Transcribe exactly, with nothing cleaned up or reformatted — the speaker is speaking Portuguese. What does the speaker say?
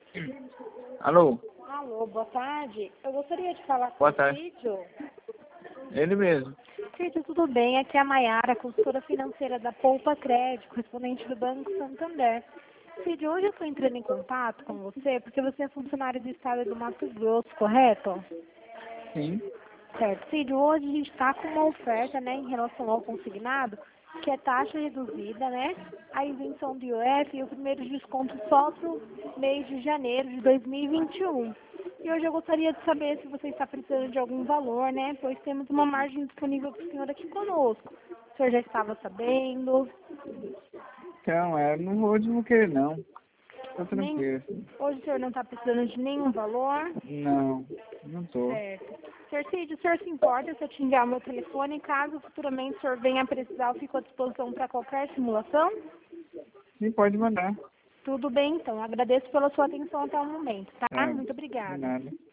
Alô? Alô, boa tarde. Eu gostaria de falar com Boa o tarde. Cídio. Ele mesmo. Cídio, tudo bem? Aqui é a Maiara, consultora financeira da Poupa Crédito, correspondente do Banco Santander. Cídio, hoje eu estou entrando em contato com você porque você é funcionário do estado do Mato Grosso, correto? Sim. Certo. Cídio, hoje a gente está com uma oferta, né, em relação ao consignado, que é taxa reduzida, né, a isenção do I O F e o primeiro desconto só para o mês de janeiro de dois mil e vinte e um. E hoje eu gostaria de saber se você está precisando de algum valor, né, pois temos uma margem disponível para o senhor aqui conosco. O senhor já estava sabendo? Então, é, não hoje não vou querer não. Tá Nem... tranquilo. Hoje o senhor não está precisando de nenhum valor? Não, não tô. Certo. Senhor Cid, o senhor se importa se eu te enviar o meu telefone? Caso futuramente o senhor venha a precisar, eu fico à disposição para qualquer simulação? Sim, pode mandar. Tudo bem, então. Agradeço pela sua atenção até o momento, tá? Tá, Muito de obrigada. nada.